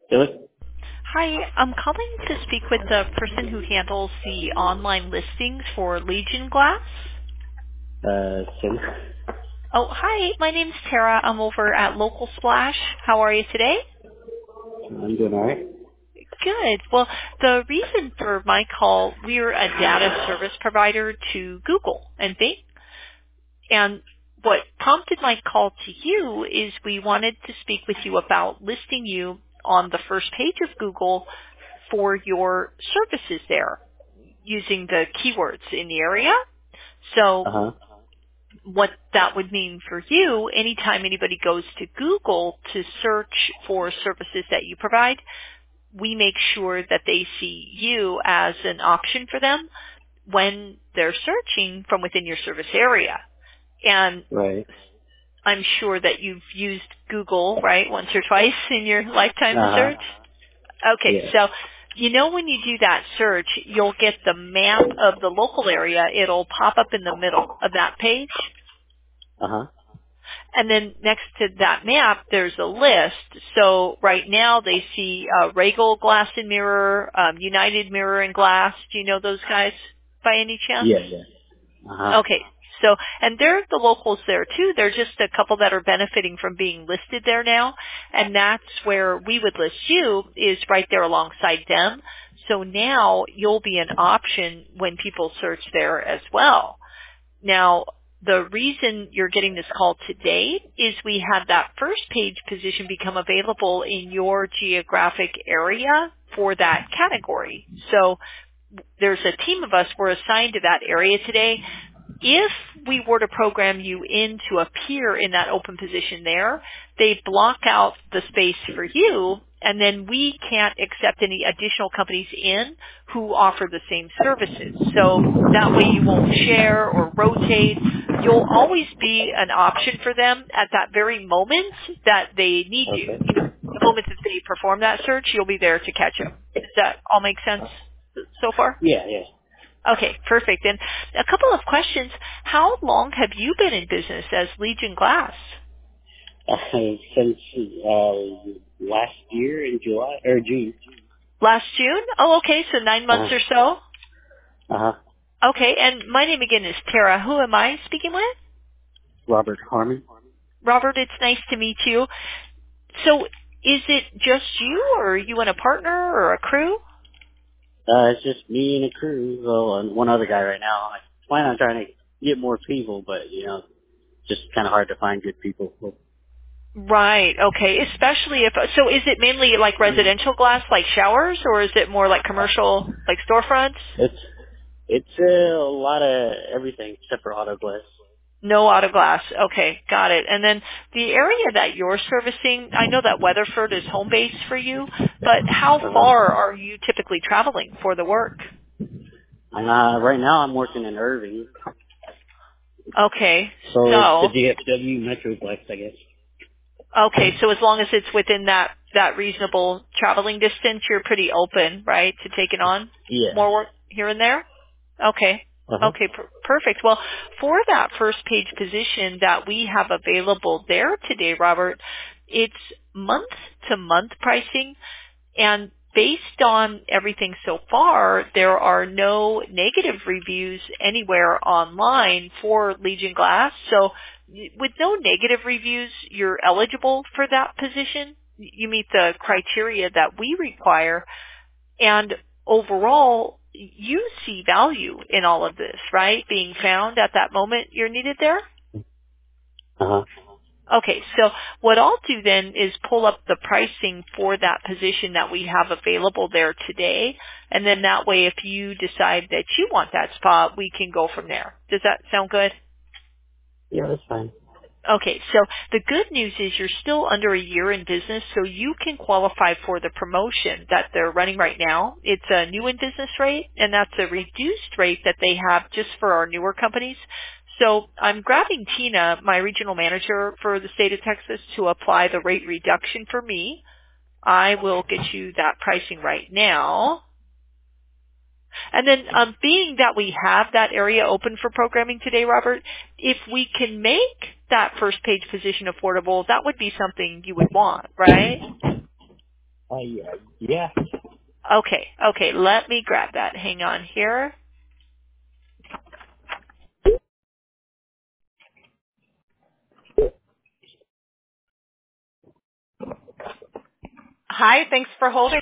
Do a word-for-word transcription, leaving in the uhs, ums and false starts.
Do it? Hi, I'm calling to speak with the person who handles the online listings for Legion Glass. Uh, Tim. Oh, hi, my name's Tara. I'm over at Local Splash. How are you today? I'm doing alright. Good. Well, the reason for my call, we're a data service provider to Google and Bing. And what prompted my call to you is we wanted to speak with you about listing you on the first page of Google for your services there, using the keywords in the area. So Uh-huh. what that would mean for you, anytime anybody goes to Google to search for services that you provide, we make sure that they see you as an option for them when they're searching from within your service area. And Right. I'm sure that you've used Google, right, once or twice in your lifetime to Uh-huh. search. Okay, Yeah. so you know when you do that search, you'll get the map of the local area. It'll pop up in the middle of that page. Uh-huh. And then next to that map, there's a list. So right now they see uh, Regal Glass and Mirror, um, United Mirror and Glass. Do you know those guys by any chance? Yeah, yeah. Uh-huh. Okay. So, and they're the locals there too. They're just a couple that are benefiting from being listed there now. And that's where we would list you, is right there alongside them. So now you'll be an option when people search there as well. Now, the reason you're getting this call today is we had that first page position become available in your geographic area for that category. So there's a team of us, we're assigned to that area today. If we were to program you in to appear in that open position there, they block out the space for you, and then we can't accept any additional companies in who offer the same services. So that way you won't share or rotate. You'll always be an option for them at that very moment that they need you. Okay. You know, the moment that they perform that search, you'll be there to catch them. Does that all make sense so far? Yeah, yeah. Okay, perfect. And a couple of questions. How long have you been in business as Legion Glass? Uh, since, uh, last year in July, or June. Last June? Oh, okay, so nine months Uh-huh. or so. Uh-huh. Okay, and my name again is Tara. Who am I speaking with? Robert Harmon. Robert, it's nice to meet you. So is it just you, or are you and a partner or a crew? Uh, it's just me and a crew, well, and one other guy right now. I plan on trying to get more people, but, you know, just kind of hard to find good people. Right, okay, especially if, so is it mainly like residential glass, like showers, or is it more like commercial, like storefronts? It's, it's uh, a lot of everything except for auto glass. No auto glass. Okay, got it. And then the area that you're servicing, I know that Weatherford is home base for you, but how Uh-huh. far are you typically traveling for the work? Uh, right now I'm working in Irving, Okay, so it's the so, D F W Metroplex, I guess. okay, so as long as it's within that, that reasonable traveling distance, you're pretty open, right, to taking on Yeah. more work here and there? Okay. Uh-huh. Okay, per- perfect. Well, for that first page position that we have available there today, Robert, it's month to month pricing, and based on everything so far, there are no negative reviews anywhere online for Legion Glass. So y- with no negative reviews, you're eligible for that position. You meet the criteria that we require. And overall, you see value in all of this, right? Being found at that moment you're needed there? Uh-huh. Okay, so what I'll do then is pull up the pricing for that position that we have available there today, and then that way if you decide that you want that spot, we can go from there. Does that sound good? Yeah, that's fine. Okay, so the good news is you're still under a year in business, so you can qualify for the promotion that they're running right now. It's a new in business rate, and that's a reduced rate that they have just for our newer companies. So I'm grabbing Tina, my regional manager for the state of Texas, to apply the rate reduction for me. I will get you that pricing right now. And then um, being that we have that area open for programming today, Robert, if we can make that first page position affordable, that would be something you would want, right? Uh, yeah. Yeah. Okay, okay, let me grab that. Hang on here. Hi, thanks for holding.